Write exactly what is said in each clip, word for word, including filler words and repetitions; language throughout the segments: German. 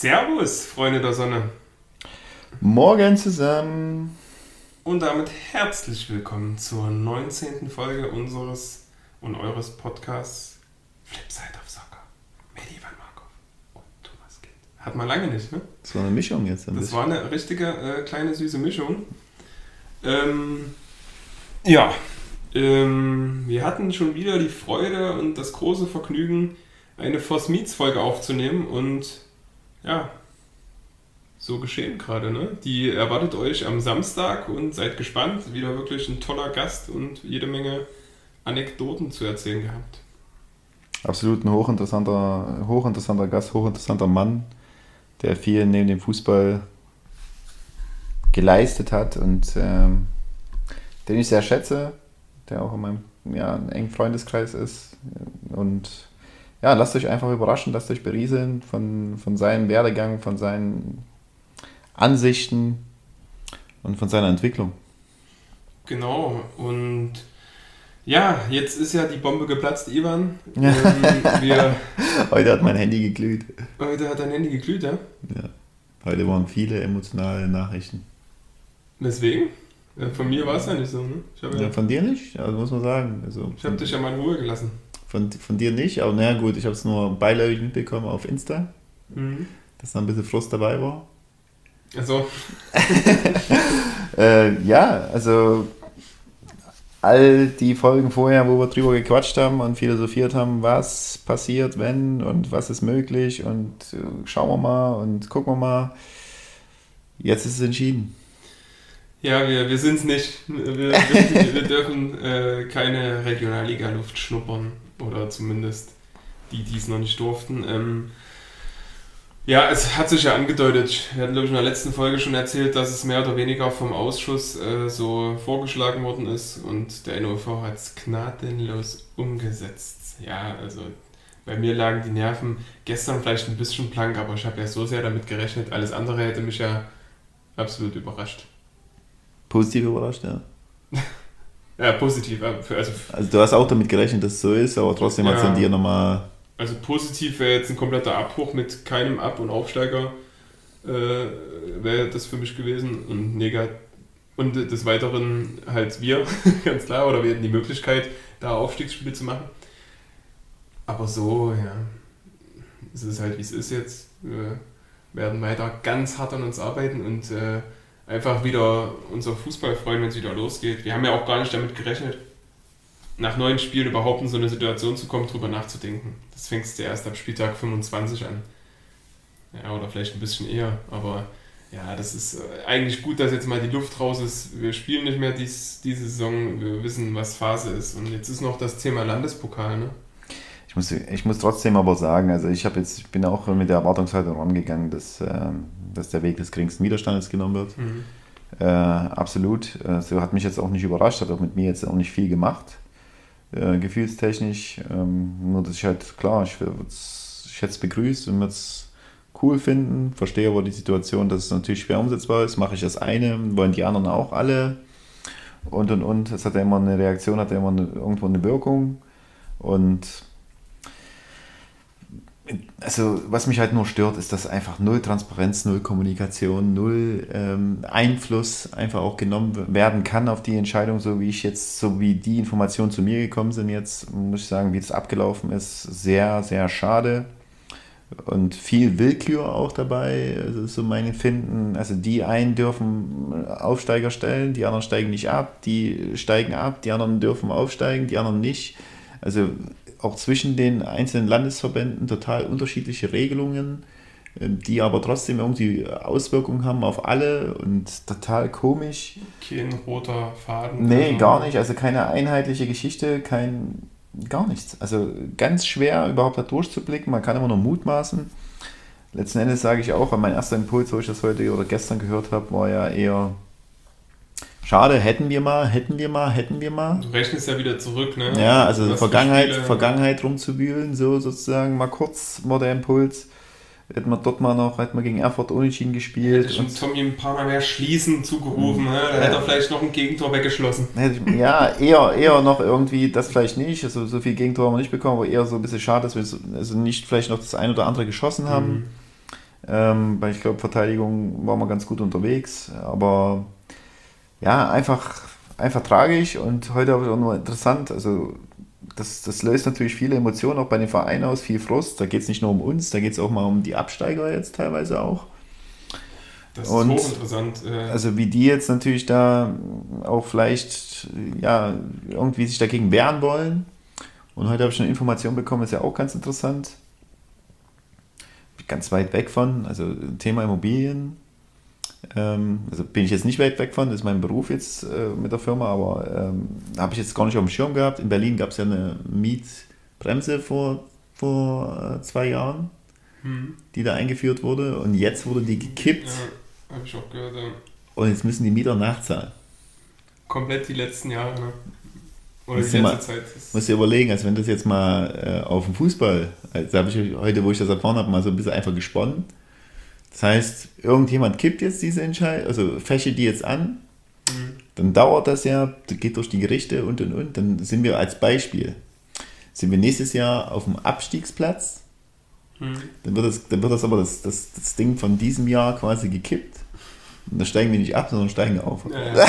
Servus, Freunde der Sonne. Morgen zusammen. Und damit herzlich willkommen zur neunzehnten Folge unseres und eures Podcasts Flipside of Soccer mit Ivan Markov und Thomas Kind. Hat man lange nicht, ne? Das war eine Mischung jetzt. Ein das bisschen. war eine richtige äh, kleine süße Mischung. Ähm, ja, ähm, wir hatten schon wieder die Freude und das große Vergnügen, eine Force Meets Folge aufzunehmen und ja, so geschehen gerade, ne? Die erwartet euch am Samstag und seid gespannt. Wieder wirklich ein toller Gast und jede Menge Anekdoten zu erzählen gehabt. Absolut ein hochinteressanter, hochinteressanter Gast, hochinteressanter Mann, der viel neben dem Fußball geleistet hat und ähm, den ich sehr schätze, der auch in meinem ja, engen Freundeskreis ist. Und ja, lasst euch einfach überraschen, lasst euch berieseln von, von seinem Werdegang, von seinen Ansichten und von seiner Entwicklung. Genau, und ja, jetzt ist ja die Bombe geplatzt, Ivan. Ja. Ähm, wir, Heute hat mein Handy geglüht. heute hat dein Handy geglüht, ja? Ja. Heute waren viele emotionale Nachrichten. Deswegen? Ja, von mir war es ja nicht so, ne? Ich habe ja, Ja, von dir nicht, also muss man sagen. Also ich hab dich ja mal in Ruhe gelassen. Von, von dir nicht, aber naja gut, ich habe es nur beiläufig mitbekommen auf Insta, Mhm. dass da ein bisschen Frust dabei war. Also, Äh, ja, also all die Folgen vorher, wo wir drüber gequatscht haben und philosophiert haben, was passiert, wenn und was ist möglich und äh, schauen wir mal und gucken wir mal. Jetzt ist es entschieden. ja, wir, wir sind es nicht. Wir, wir dürfen, wir dürfen äh, keine Regionalliga-Luft schnuppern. Oder zumindest die, die es noch nicht durften. Ähm, ja, es hat sich ja angedeutet. Wir hatten, glaube ich, in der letzten Folge schon erzählt, dass es mehr oder weniger vom Ausschuss äh, so vorgeschlagen worden ist. Und der N O V hat es gnadenlos umgesetzt. Ja, also bei mir lagen die Nerven gestern vielleicht ein bisschen blank, aber ich habe ja so sehr damit gerechnet. Alles andere hätte mich ja absolut überrascht. Positiv überrascht, ja. Ja, positiv. Also, Also du hast auch damit gerechnet, dass es so ist, aber trotzdem hat es Ja. an dir nochmal... also positiv wäre jetzt ein kompletter Abbruch mit keinem Ab- und Aufsteiger, äh, wäre das für mich gewesen. Und negativ. Und des Weiteren halt wir, ganz klar, oder wir hätten die Möglichkeit, da Aufstiegsspiele zu machen. Aber so, ja, es ist halt wie es ist jetzt. Wir werden weiter ganz hart an uns arbeiten und äh, einfach wieder unser Fußball freuen, wenn es wieder losgeht. Wir haben ja auch gar nicht damit gerechnet, nach neun Spielen überhaupt in so eine Situation zu kommen, drüber nachzudenken. Das fängst du erst ab Spieltag fünfundzwanzig an. Ja, oder vielleicht ein bisschen eher, aber ja, das ist äh, eigentlich gut, dass jetzt mal die Luft raus ist. Wir spielen nicht mehr dies, diese Saison, wir wissen, was Phase ist. Und jetzt ist noch das Thema Landespokal, ne? Ich muss, ich muss trotzdem aber sagen, also ich habe jetzt, ich bin auch mit der Erwartungshaltung rangegangen, dass, ähm, dass der Weg des geringsten Widerstandes genommen wird. Mhm. Äh, absolut. Äh, so hat mich jetzt auch nicht überrascht, hat auch mit mir jetzt auch nicht viel gemacht, äh, gefühlstechnisch. Ähm, nur dass ich halt, klar, ich, ich hätte es begrüßt und würde es cool finden, verstehe aber die Situation, dass es natürlich schwer umsetzbar ist. Mache ich das eine, wollen die anderen auch alle und und und. Es hat ja immer eine Reaktion, hat ja immer eine, irgendwo eine Wirkung und also was mich halt nur stört, ist, dass einfach null Transparenz, null Kommunikation, null ähm, Einfluss einfach auch genommen werden kann auf die Entscheidung, so wie ich jetzt, so wie die Informationen zu mir gekommen sind jetzt, muss ich sagen, wie das abgelaufen ist, sehr, sehr schade und viel Willkür auch dabei, also so mein Empfinden, also die einen dürfen Aufsteiger stellen, die anderen steigen nicht ab, die steigen ab, die anderen dürfen aufsteigen, die anderen nicht, also auch zwischen den einzelnen Landesverbänden total unterschiedliche Regelungen, die aber trotzdem irgendwie Auswirkungen haben auf alle und total komisch. Kein roter Faden. Nee, also, gar nicht. Also keine einheitliche Geschichte, kein gar nichts. Also ganz schwer überhaupt da durchzublicken. Man kann immer nur mutmaßen. Letzten Endes sage ich auch, mein erster Impuls, wo ich das heute oder gestern gehört habe, war ja eher schade, hätten wir mal, hätten wir mal, hätten wir mal. Du rechnest ja wieder zurück, ne? Ja, also Was für Vergangenheit, Spiele- Vergangenheit rumzuwühlen, so sozusagen mal kurz war der Impuls. Hätten wir dort mal noch, hätten wir gegen Erfurt unentschieden Hätte gespielt. schon Und Tommy ein paar Mal mehr schließen zugerufen, ne? Da hätte er vielleicht noch ein Gegentor weggeschlossen. hätte ich, ja, eher, eher noch irgendwie, das vielleicht nicht, also so viel Gegentor haben wir nicht bekommen, aber eher so ein bisschen schade, dass wir so, also nicht vielleicht noch das ein oder andere geschossen haben. ähm, weil ich glaube, Verteidigung waren wir ganz gut unterwegs, aber ja, einfach, einfach tragisch und heute auch noch interessant, also das, das löst natürlich viele Emotionen auch bei den Vereinen aus, viel Frust, da geht es nicht nur um uns, da geht es auch mal um die Absteiger jetzt teilweise auch. Das ist und hochinteressant. Äh. Also wie die jetzt natürlich da auch vielleicht ja, irgendwie sich dagegen wehren wollen. Und heute habe ich eine Information bekommen, ist ja auch ganz interessant. Ganz weit weg von, also Thema Immobilien. Ähm, also bin ich jetzt nicht weit weg von, das ist mein Beruf jetzt äh, mit der Firma, aber ähm, habe ich jetzt gar nicht auf dem Schirm gehabt. In Berlin gab es ja eine Mietbremse vor, vor äh, zwei Jahren, hm. die da eingeführt wurde. Und jetzt wurde die gekippt. Ja, habe ich auch gehört, ja. Und jetzt müssen die Mieter nachzahlen. Komplett die letzten Jahre, ne? Oder musst die letzte mal, Zeit. Musst dir überlegen, als wenn das jetzt mal äh, auf dem Fußball, also habe ich heute, wo ich das erfahren habe, mal so ein bisschen einfach gesponnen. Das heißt, irgendjemand kippt jetzt diese Entscheidung, also fächelt die jetzt an, mhm. dann dauert das ja, geht durch die Gerichte und und und, dann sind wir als Beispiel, sind wir nächstes Jahr auf dem Abstiegsplatz, mhm. dann, wird das, dann wird das aber das, das, das Ding von diesem Jahr quasi gekippt. Und da steigen wir nicht ab, sondern steigen auf. Ja, ja.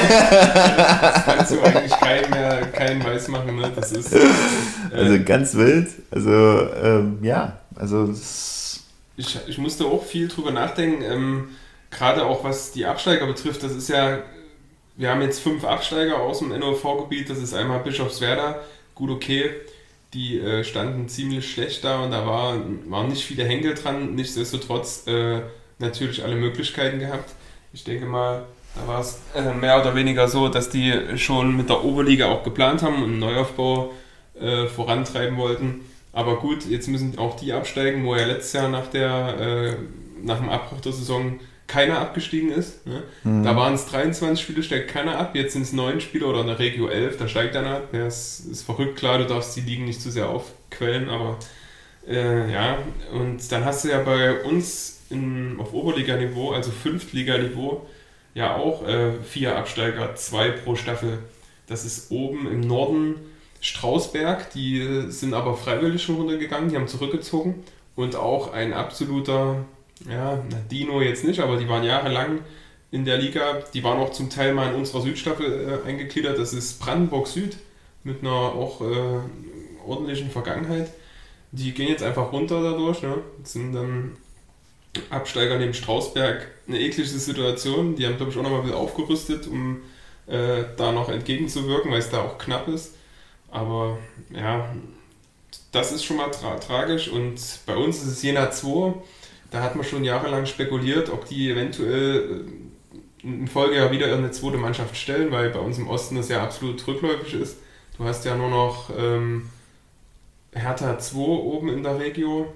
Das kannst du eigentlich keinen mehr keinen weiß machen. Ne? Das ist, äh, also ganz wild. Also ähm, ja, also ich, ich musste auch viel drüber nachdenken, ähm, gerade auch was die Absteiger betrifft. Das ist ja, wir haben jetzt fünf Absteiger aus dem N O V-Gebiet. Das ist einmal Bischofswerda, gut okay. Die äh, standen ziemlich schlecht da und da war, waren nicht viele Henkel dran. Nichtsdestotrotz äh, natürlich alle Möglichkeiten gehabt. Ich denke mal, da war es äh, mehr oder weniger so, dass die schon mit der Oberliga auch geplant haben und einen Neuaufbau äh, vorantreiben wollten. Aber gut, jetzt müssen auch die absteigen, wo ja letztes Jahr nach, der, äh, nach dem Abbruch der Saison keiner abgestiegen ist. Ne? Mhm. Da waren es dreiundzwanzig Spiele, steigt keiner ab. Jetzt sind es neun Spiele oder in der Regio elf, da steigt einer ab. Ja, es ist verrückt, klar, du darfst die Ligen nicht zu sehr aufquellen, aber äh, ja. Und dann hast du ja bei uns in, auf Oberliganiveau, also Fünftliganiveau, ja auch äh, vier Absteiger, zwei pro Staffel. Das ist oben im Norden Strausberg, die sind aber freiwillig schon runtergegangen, die haben zurückgezogen. Und auch ein absoluter, ja, Dino jetzt nicht, aber die waren jahrelang in der Liga. Die waren auch zum Teil mal in unserer Südstaffel äh, eingegliedert. Das ist Brandenburg Süd mit einer auch äh, ordentlichen Vergangenheit. Die gehen jetzt einfach runter dadurch, ne? Das sind dann Absteiger neben Strausberg, eine eklige Situation. Die haben, glaube ich, auch nochmal wieder aufgerüstet, um äh, da noch entgegenzuwirken, weil es da auch knapp ist. Aber ja, das ist schon mal tra- tragisch. Und bei uns ist es Jena zwei. Da hat man schon jahrelang spekuliert, ob die eventuell in Folge ja wieder eine zweite Mannschaft stellen, weil bei uns im Osten das ja absolut rückläufig ist. Du hast ja nur noch ähm, Hertha zwei oben in der Regio.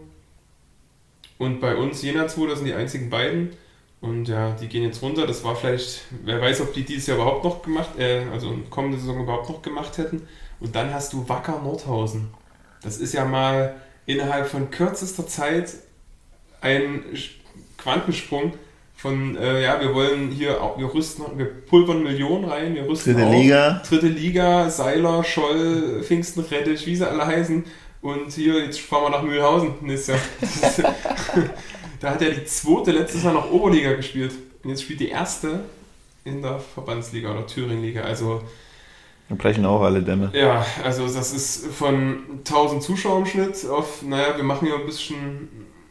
Und bei uns Jena zwei, das sind die einzigen beiden. Und ja, die gehen jetzt runter. Das war vielleicht, wer weiß, ob die dieses Jahr überhaupt noch gemacht, äh, also kommende Saison überhaupt noch gemacht hätten. Und dann hast du Wacker Nordhausen. Das ist ja mal innerhalb von kürzester Zeit ein Quantensprung von, äh, ja, wir wollen hier, wir rüsten, wir pulvern Millionen rein, wir rüsten Dritte auf. Liga. Dritte Liga, Seiler, Scholl, Pfingstenrettich, wie sie alle heißen. Und hier, jetzt fahren wir nach Mühlhausen. Das ja, das ist, da hat ja die zweite letztes Jahr noch Oberliga gespielt. Und jetzt spielt die erste in der Verbandsliga oder Thüringenliga. Also wir brechen auch alle Dämme. Ja, also das ist von tausend Zuschauer im Schnitt auf, naja, wir machen ja ein bisschen,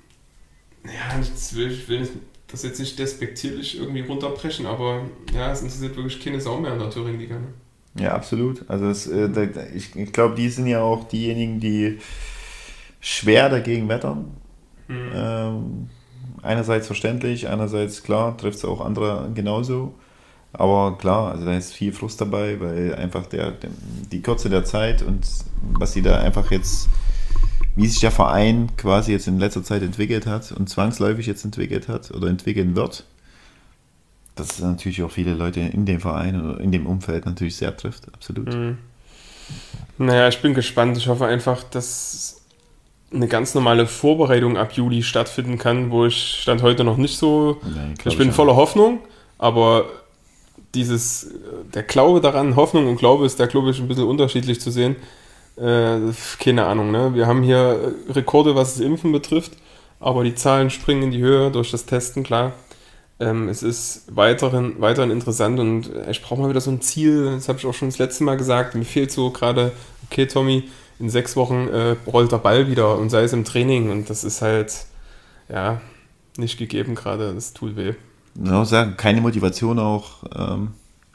ja, ich will, ich will das jetzt nicht despektierlich irgendwie runterbrechen, aber ja, es interessiert wirklich keine Sau mehr in der Thüringenliga. Ne? Ja, absolut. Also es, äh, da, ich, ich glaube, die sind ja auch diejenigen, die schwer dagegen wettern. Mhm. Ähm, einerseits verständlich, einerseits klar, trifft es auch andere genauso. Aber klar, also da ist viel Frust dabei, weil einfach der, der, die Kürze der Zeit und was sie da einfach jetzt, wie sich der Verein quasi jetzt in letzter Zeit entwickelt hat und zwangsläufig jetzt entwickelt hat oder entwickeln wird, dass es natürlich auch viele Leute in dem Verein oder in dem Umfeld natürlich sehr trifft, absolut. Mhm. Naja, ich bin gespannt. Ich hoffe einfach, dass eine ganz normale Vorbereitung ab Juli stattfinden kann, wo ich Stand heute noch nicht so, nee, ich bin ich voller Hoffnung, aber dieses, der Glaube daran, Hoffnung und Glaube ist da, glaube ich, ein bisschen unterschiedlich zu sehen. Äh, keine Ahnung, ne? Wir haben hier Rekorde, was das Impfen betrifft, aber die Zahlen springen in die Höhe durch das Testen, klar. Ähm, es ist weiterhin, weiterhin interessant und ich brauche mal wieder so ein Ziel, das habe ich auch schon das letzte Mal gesagt, mir fehlt so gerade, okay Tommy, in sechs Wochen äh, rollt der Ball wieder und sei es im Training und das ist halt, ja, nicht gegeben gerade, das tut weh. Ja, sagen, keine Motivation auch, ähm,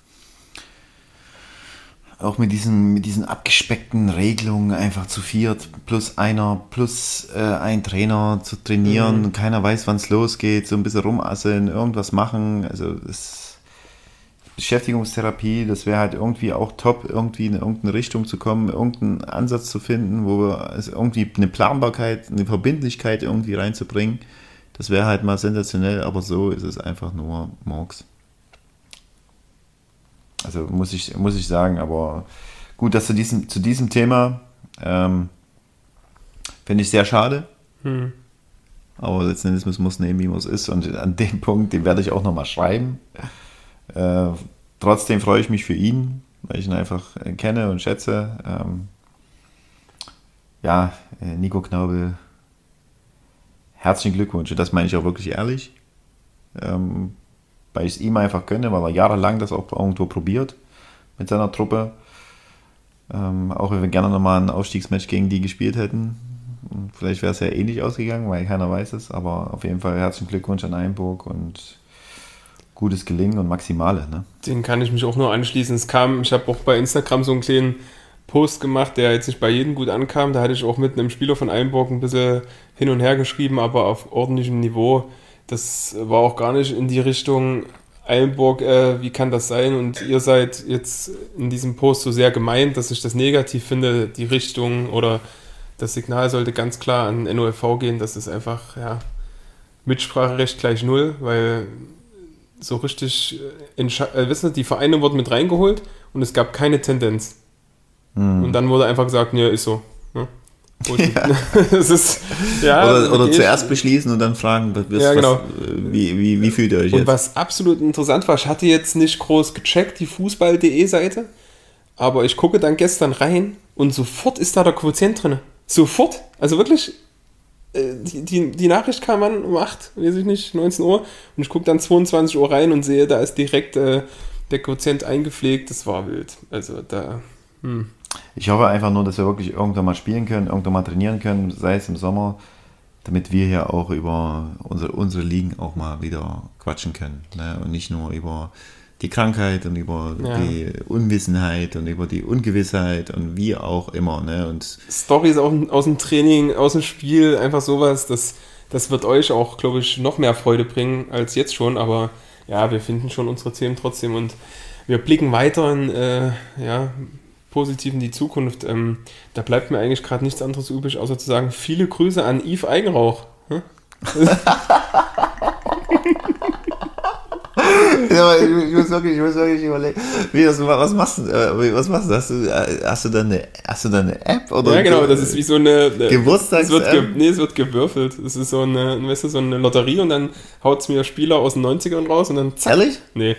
auch mit diesen, mit diesen abgespeckten Regelungen einfach zu viert, plus einer, plus äh, ein Trainer zu trainieren, mhm. keiner weiß, wann es losgeht, so ein bisschen rumasseln, irgendwas machen, also das Beschäftigungstherapie, das wäre halt irgendwie auch top, irgendwie in irgendeine Richtung zu kommen, irgendeinen Ansatz zu finden, wo wir also irgendwie eine Planbarkeit, eine Verbindlichkeit irgendwie reinzubringen, das wäre halt mal sensationell, aber so ist es einfach nur Murks. Also muss ich, muss ich sagen, aber gut, dass zu diesem, zu diesem Thema ähm, finde ich sehr schade. Hm. Aber letzten Endes muss man es nehmen, wie man es ist. Und an dem Punkt, den werde ich auch nochmal schreiben. Äh, trotzdem freue ich mich für ihn, weil ich ihn einfach äh, kenne und schätze. Ähm, ja, äh, Nico Knaubel, herzlichen Glückwunsch. Und das meine ich auch wirklich ehrlich. Ähm, weil ich es ihm einfach gönne, weil er jahrelang das auch irgendwo probiert mit seiner Truppe. Ähm, auch wenn wir gerne nochmal ein Aufstiegsmatch gegen die gespielt hätten. Und vielleicht wäre es ja ähnlich ausgegangen, weil keiner weiß es. Aber auf jeden Fall herzlichen Glückwunsch an Einburg und gutes Gelingen und Maximale. Ne? Den kann ich mich auch nur anschließen. Es kam, ich habe auch bei Instagram so einen kleinen Post gemacht, der jetzt nicht bei jedem gut ankam. Da hatte ich auch mit einem Spieler von Einburg ein bisschen hin und her geschrieben, aber auf ordentlichem Niveau. Das war auch gar nicht in die Richtung Eilenburg, äh, wie kann das sein? Und ihr seid jetzt in diesem Post so sehr gemeint, dass ich das negativ finde, die Richtung oder das Signal sollte ganz klar an N O F V gehen. Das ist einfach, ja, Mitspracherecht gleich null, weil so richtig, entsche- äh, wissen Sie, die Vereine wurden mit reingeholt und es gab keine Tendenz. Hm. Und dann wurde einfach gesagt, ne, ist so. Ne? Ja. Das ist, ja, oder oder zuerst beschließen und dann fragen, was, ja, genau. was, wie, wie, wie fühlt ihr euch und jetzt? Und was absolut interessant war, ich hatte jetzt nicht groß gecheckt, die Fußball punkt de Seite, aber ich gucke dann gestern rein und sofort ist da der Quotient drin. Sofort. Also wirklich, die, die, die Nachricht kam an um acht, weiß ich nicht, neunzehn Uhr und ich gucke dann zweiundzwanzig Uhr rein und sehe, da ist direkt äh, der Quotient eingepflegt. Das war wild. Also da, hm. Ich hoffe einfach nur, dass wir wirklich irgendwann mal spielen können, irgendwann mal trainieren können, sei es im Sommer, damit wir ja auch über unsere, unsere Ligen auch mal wieder quatschen können. Ne? Und nicht nur über die Krankheit und über ja. die Unwissenheit und über die Ungewissheit und wie auch immer. Ne? Und Storys aus, aus dem Training, aus dem Spiel, einfach sowas, das, das wird euch auch, glaube ich, noch mehr Freude bringen als jetzt schon. Aber ja, wir finden schon unsere Themen trotzdem und wir blicken weiter in, äh, ja, positiv in die Zukunft. Ähm, da bleibt mir eigentlich gerade nichts anderes übrig, außer zu sagen, viele Grüße an Yves Eigenrauch. Hm? Ja, ich, muss wirklich, ich muss wirklich überlegen, wie das, was machst du, was machst du? Hast du, hast du da eine, hast du da eine App? Oder ja, genau, das ist wie so eine, eine Geburtstags-App? Es wird ge, nee, es wird gewürfelt. Es ist so eine, weißt du, so eine Lotterie und dann haut es mir Spieler aus den neunzigern raus und dann zack. Ehrlich? Nee.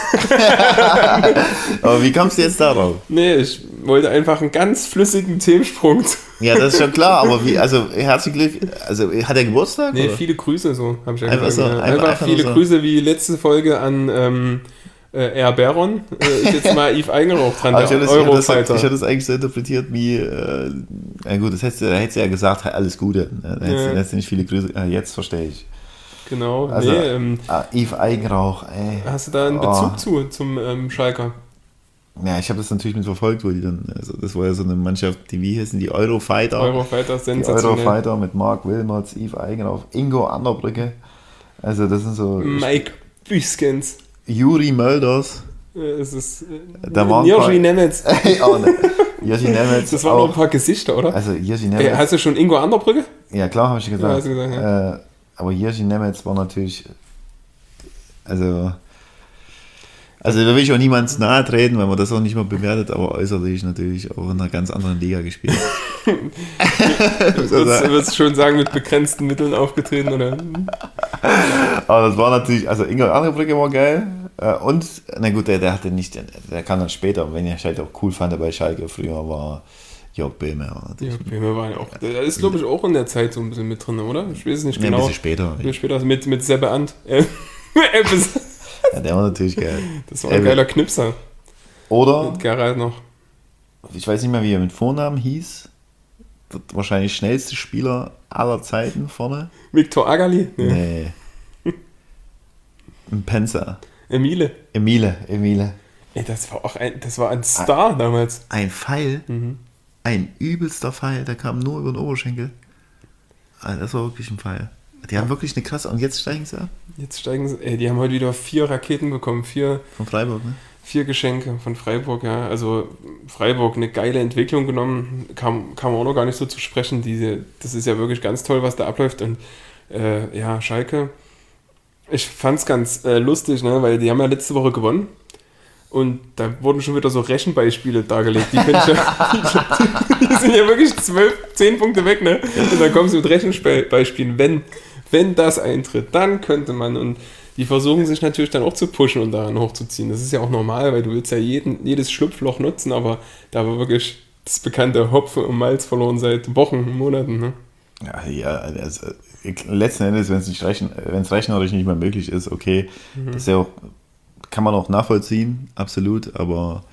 Aber wie kommst du jetzt darauf? Nee, ich wollte einfach einen ganz flüssigen Themensprung. Ja, das ist schon klar, aber wie, also herzlichen Glückwunsch, also hat er Geburtstag? Nee, oder? viele Grüße, so habe ich ja einfach gesagt. So, ja. einfach, einfach, einfach viele so. Grüße wie letzte Folge an ähm, äh, R. Baron. Äh, ist jetzt mal Yves Eigenrauch dran, der Eurofighter. Ich hatte das eigentlich so interpretiert wie, äh, na gut, das hättest du, hättest du ja gesagt, alles Gute. Da hättest, ja. hättest du nicht viele Grüße, ah, jetzt verstehe ich. Genau, also, nee. Ähm, ah, Yves Eigenrauch, ey. Hast du da einen Bezug oh. zu, zum ähm, Schalker? Ja, ich habe das natürlich mit verfolgt, wo die dann, also das war ja so eine Mannschaft, die, wie hießen die, Eurofighter. Eurofighter, sensationell. Die Eurofighter mit Marc Wilmots, Yves Eigenrauch, Ingo Anderbrücke. Also das sind so... Mike Büskens. Juri Mölders. Es ist... Äh, Joshi Nemetz. oh, ne. Joshi Nemetz. Das waren noch ein paar Gesichter, oder? Also Joshi Nemetz. Ey, hast du schon Ingo Anderbrücke? Ja, klar, habe ich gesagt. Ja, hast du gesagt ja. äh, aber Joshi Nemetz war natürlich... Also... Also da will ich auch niemandem nahe treten, weil man das auch nicht mehr bewertet, aber äußerlich natürlich auch in einer ganz anderen Liga gespielt. Würdest du schon sagen, mit begrenzten Mitteln aufgetreten, oder? Aber das war natürlich, also Ingo Anderbrücke war geil. Und, na gut, der, der hatte nicht, der kam dann später, wenn ich halt auch cool fand bei Schalke früher, war Jörg Böhme war natürlich. Jörg Böhme war ja auch, der ist glaube ich auch in der Zeit so ein bisschen mit drin, oder? Ich weiß es nicht Nee, genau. ein bisschen später. Ein bisschen später, also mit, mit Sebbe Ant. Äh, Ja, der war natürlich geil. Das war ein Äh, geiler Knipser. Oder, Mit Gerald noch. ich weiß nicht mehr, wie er mit Vornamen hieß, der wahrscheinlich schnellste Spieler aller Zeiten vorne. Viktor Agali? Nee. Ein Penzer. Emile. Emile, Emile. Ey, das war auch ein, das war ein Star damals. Ein Pfeil, Mhm. ein übelster Pfeil, der kam nur über den Oberschenkel. Ah, das war wirklich ein Pfeil. Die haben wirklich eine krasse, und jetzt steigen sie ab. Jetzt steigen sie, ey, die haben heute wieder vier Raketen bekommen, vier, Von Freiburg, ne? vier Geschenke von Freiburg, ja. Also Freiburg eine geile Entwicklung genommen, kam, kam auch noch gar nicht so zu sprechen. Diese, das ist ja wirklich ganz toll, was da abläuft. Und äh, ja, Schalke, ich fand's ganz äh, lustig, ne, weil die haben ja letzte Woche gewonnen. Und da wurden schon wieder so Rechenbeispiele dargelegt. Die, ich ja, die, die sind ja wirklich zwölf, zehn Punkte weg, ne? Und dann kommen sie mit Rechenbeispielen. Wenn, wenn das eintritt, dann könnte man. Und die versuchen sich natürlich dann auch zu pushen und daran hochzuziehen. Das ist ja auch normal, weil du willst ja jeden, jedes Schlupfloch nutzen, aber da war wirklich das bekannte Hopfen und Malz verloren seit Wochen, Monaten, ne? Ja, ja, also letzten Endes, wenn es nicht rechnen, wenn es rechnerisch nicht mehr möglich ist, okay, mhm. das ist ja auch, kann man auch nachvollziehen, absolut, aber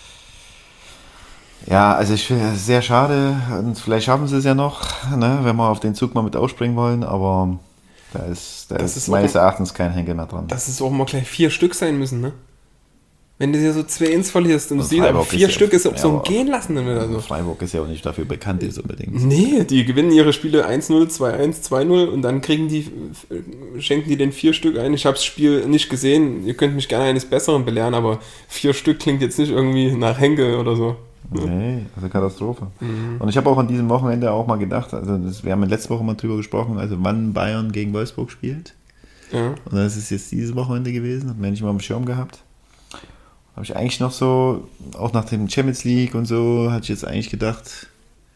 ja, also ich finde es sehr schade und vielleicht schaffen sie es ja noch, ne, wenn wir auf den Zug mal mit aufspringen wollen, aber da ist, da ist, ist meines Erachtens kein Henkel mehr dran. Dass es auch mal gleich vier Stück sein müssen, ne? Wenn du dir so zwei eins verlierst und du siehst, aber vier Stück ist auch so ein Gehen lassen. Oder so. Freiburg ist ja auch nicht dafür bekannt, ist unbedingt. Nee, die gewinnen ihre Spiele eins null, zwei eins, zwei null und dann kriegen die, schenken die den vier Stück ein. Ich habe das Spiel nicht gesehen, ihr könnt mich gerne eines Besseren belehren, aber vier Stück klingt jetzt nicht irgendwie nach Henkel oder so. Nee, also Katastrophe. Mhm. Und ich habe auch an diesem Wochenende auch mal gedacht, also das, wir haben letzte Woche mal drüber gesprochen, also wann Bayern gegen Wolfsburg spielt. Ja. Und das ist jetzt dieses Wochenende gewesen, hat man nicht mal am Schirm gehabt. Habe ich eigentlich noch so, auch nach dem Champions League und so, hatte ich jetzt eigentlich gedacht,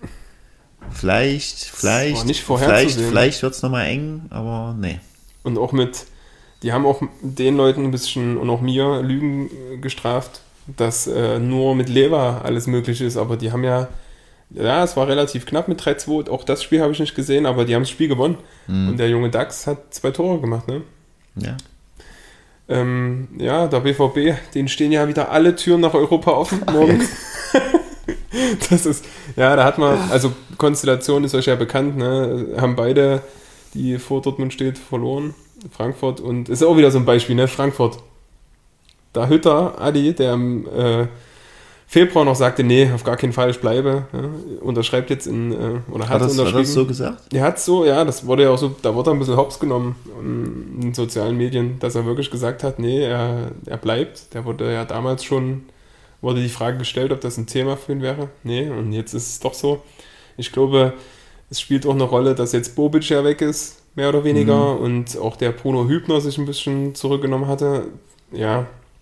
vielleicht, vielleicht, nicht vielleicht, vielleicht wird es nochmal eng, aber nee. Und auch mit, die haben auch den Leuten ein bisschen und auch mir Lügen gestraft, dass äh, nur mit Lever alles möglich ist, aber die haben ja, ja, es war relativ knapp mit drei zwei, auch das Spiel habe ich nicht gesehen, aber die haben das Spiel gewonnen. Mhm. Und der junge Dax hat zwei Tore gemacht, ne? Ja. Ähm, ja, der B V B, denen stehen ja wieder alle Türen nach Europa offen morgen. Das ist, ja, da hat man, also Konstellation ist euch ja bekannt, ne? Haben beide, die vor Dortmund steht, verloren. Frankfurt und ist auch wieder so ein Beispiel, ne? Frankfurt. Da Hütter, Adi, der im äh, Februar noch sagte, nee, auf gar keinen Fall, ich bleibe. Ja, unterschreibt jetzt in, äh, oder hat, hat das, unterschrieben. Hat das so gesagt? Er hat so, ja, das wurde ja auch so, da wurde er ein bisschen hops genommen in den sozialen Medien, dass er wirklich gesagt hat, nee, er, er bleibt. Der wurde ja damals schon, wurde die Frage gestellt, ob das ein Thema für ihn wäre. Nee, und jetzt ist es doch so. Ich glaube, es spielt auch eine Rolle, dass jetzt Bobic ja weg ist, mehr oder weniger, mhm. und auch der Bruno Hübner sich ein bisschen zurückgenommen hatte. Ja,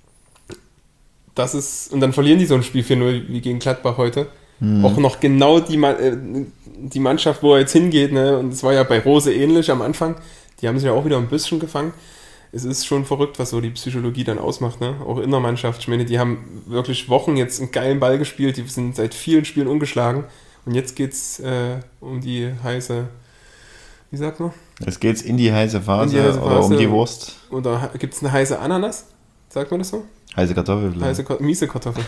das ist, und dann verlieren die so ein Spiel vier null wie gegen Gladbach heute. Mhm. Auch noch genau die, äh, die Mannschaft, wo er jetzt hingeht, ne? Und es war ja bei Rose ähnlich am Anfang. Die haben sich ja auch wieder ein bisschen gefangen. Es ist schon verrückt, was so die Psychologie dann ausmacht, ne? Auch in der Mannschaft. Ich meine, die haben wirklich Wochen jetzt einen geilen Ball gespielt. Die sind seit vielen Spielen ungeschlagen. Und jetzt geht's äh, um die heiße, wie sagt man? Jetzt geht's in die heiße Phase, die heiße Phase oder um die Wurst. Oder gibt's eine heiße Ananas? Sagt man das so? Heiße Kartoffel. Heiße, miese Kartoffel.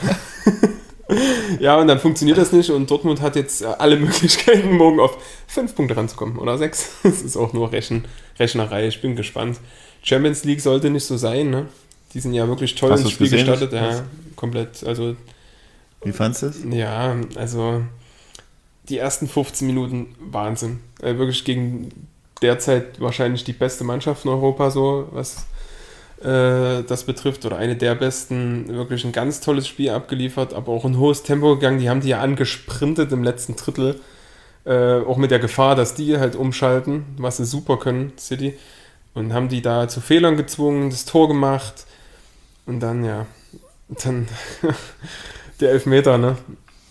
Ja, und dann funktioniert das nicht und Dortmund hat jetzt alle Möglichkeiten, morgen auf fünf Punkte ranzukommen oder sechs. Das ist auch nur Rechen, Rechnerei. Ich bin gespannt. Champions League sollte nicht so sein, ne? Die sind ja wirklich toll ins Spiel gestartet. Ja, komplett. Also, wie fandest du es? Ja, also die ersten fünfzehn Minuten Wahnsinn. Äh, wirklich gegen derzeit wahrscheinlich die beste Mannschaft in Europa, so was das betrifft, oder eine der besten, wirklich ein ganz tolles Spiel abgeliefert, aber auch ein hohes Tempo gegangen. Die haben die ja angesprintet im letzten Drittel, äh, auch mit der Gefahr, dass die halt umschalten, was sie super können, City, und haben die da zu Fehlern gezwungen, das Tor gemacht und dann, ja, dann der Elfmeter, ne?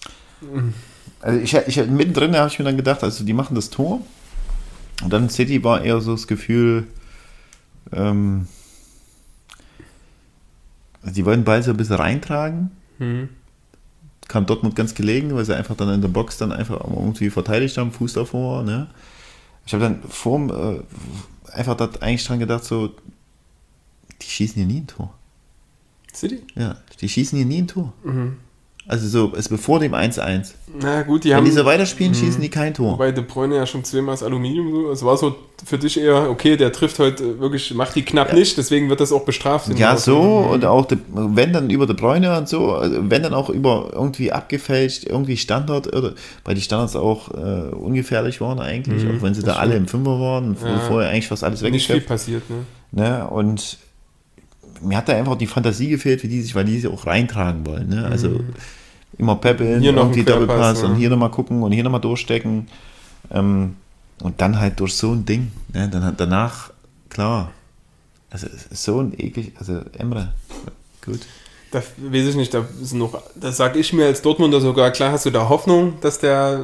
Also ich, ich mittendrin habe ich mir dann gedacht, also die machen das Tor und dann City war eher so das Gefühl, ähm, die wollen den Ball so ein bisschen reintragen. Mhm. kam Dortmund ganz gelegen, weil sie einfach dann in der Box dann einfach irgendwie verteidigt haben, Fuß davor. Ne? Ich habe dann vor äh, einfach dort eigentlich dran gedacht, so, die schießen hier nie ein Tor. City? Ja, die schießen hier nie ein Tor. Mhm. Also so, also bevor dem eins eins. Na gut, die Wenn haben... die so weiterspielen, mh, schießen die kein Tor. Wobei De Bruyne ja schon zweimal das Aluminium so. Es war so für dich eher, okay, der trifft heute wirklich, macht die knapp Ja. nicht, deswegen wird das auch bestraft. Ja, so und auch, de, wenn dann über De Bruyne und so, also wenn dann auch über irgendwie abgefälscht, irgendwie Standard, oder, weil die Standards auch äh, ungefährlich waren eigentlich, Mhm, auch wenn sie da das alle stimmt. im Fünfer waren, wo Ja. vorher eigentlich fast alles Nicht viel weggeschleppt. passiert, ne? Ne? Und mir hat da einfach die Fantasie gefehlt, wie die sich, weil die sich auch reintragen wollen. Ne? Also Mhm. immer peppeln, Hier noch ein irgendwie Querpass, Doppelpass ja. und hier nochmal gucken und hier nochmal durchstecken. Ähm, und dann halt durch so ein Ding. Ne? Dann hat danach, klar, also es ist so ein eklig, also Emre, gut. Da weiß ich nicht, da ist noch, das sag ich mir als Dortmunder sogar, klar hast du da Hoffnung, dass der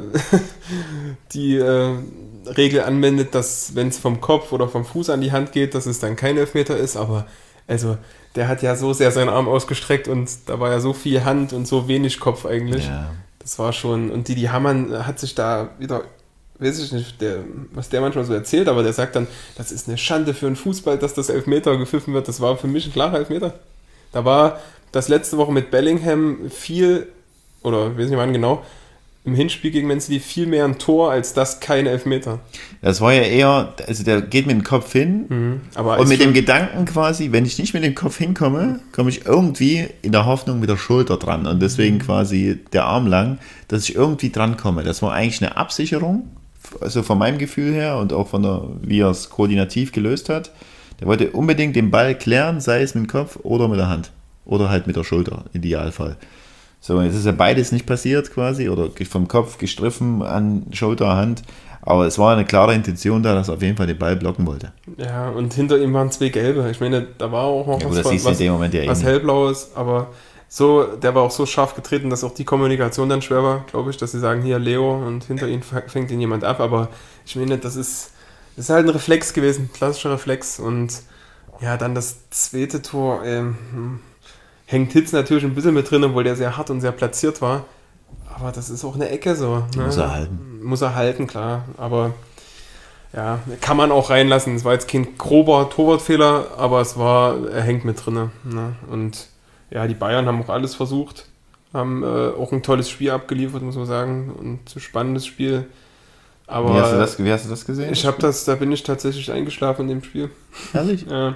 die äh, Regel anwendet, dass wenn es vom Kopf oder vom Fuß an die Hand geht, dass es dann kein Elfmeter ist, aber also der hat ja so sehr seinen Arm ausgestreckt und da war ja so viel Hand und so wenig Kopf eigentlich. Ja. Das war schon, und Didi Hamann hat sich da wieder, weiß ich nicht, der, was der manchmal so erzählt, aber der sagt dann, das ist eine Schande für den Fußball, dass das Elfmeter gepfiffen wird. Das war für mich ein klarer Elfmeter. Da war das letzte Woche mit Bellingham viel, oder ich weiß nicht wann genau, im Hinspiel gegen Man City viel mehr ein Tor als das keine Elfmeter. Das war ja eher, also der geht mit dem Kopf hin Mhm. Aber und ist mit schon- dem Gedanken quasi, wenn ich nicht mit dem Kopf hinkomme, komme ich irgendwie in der Hoffnung mit der Schulter dran und deswegen quasi der Arm lang, dass ich irgendwie dran komme. Das war eigentlich eine Absicherung, also von meinem Gefühl her und auch von der, wie er es koordinativ gelöst hat. Der wollte unbedingt den Ball klären, sei es mit dem Kopf oder mit der Hand oder halt mit der Schulter, Idealfall. So, jetzt ist ja beides nicht passiert quasi, oder vom Kopf gestriffen an Schulter, Hand, aber es war eine klare Intention da, dass er auf jeden Fall den Ball blocken wollte. Ja, und hinter ihm waren zwei Gelbe. Ich meine, da war auch noch Ja gut, das was, siehst du in was, dem Moment ja eh was nicht. Hellblaues, aber so, der war auch so scharf getreten, dass auch die Kommunikation dann schwer war, glaube ich, dass sie sagen, hier Leo und hinter ihm f- fängt ihn jemand ab, aber ich meine, das ist, das ist halt ein Reflex gewesen, klassischer Reflex und ja, dann das zweite Tor, ähm, hm, hängt Hitz natürlich ein bisschen mit drin, obwohl der sehr hart und sehr platziert war, aber das ist auch eine Ecke so. Ne? Muss er halten. Muss er halten, klar, aber ja, kann man auch reinlassen. Es war jetzt kein grober Torwartfehler, aber es war, er hängt mit drin. Ne? Und ja, die Bayern haben auch alles versucht, haben äh, auch ein tolles Spiel abgeliefert, muss man sagen, und ein spannendes Spiel. Aber Wie hast du das, wie hast du das gesehen? ich habe das, da bin ich tatsächlich eingeschlafen in dem Spiel. Ehrlich? Ja.